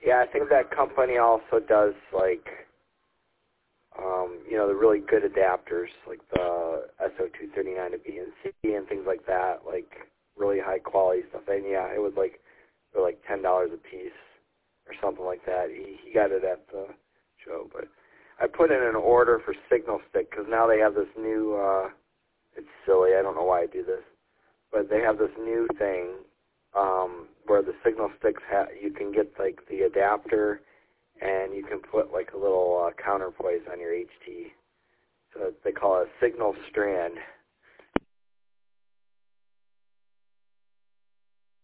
Yeah, I think that company also does, like, the really good adapters, like the SO239 to BNC and things like that, like really high quality stuff. And yeah, it was like for like $10 a piece or something like that. He got it at the show, but I put in an order for Signal Stick because now they have this new. It's silly. I don't know why I do this, but they have this new thing where the Signal Sticks you can get like the adapter. And you can put like a little counterpoise on your HT. So they call it a signal strand.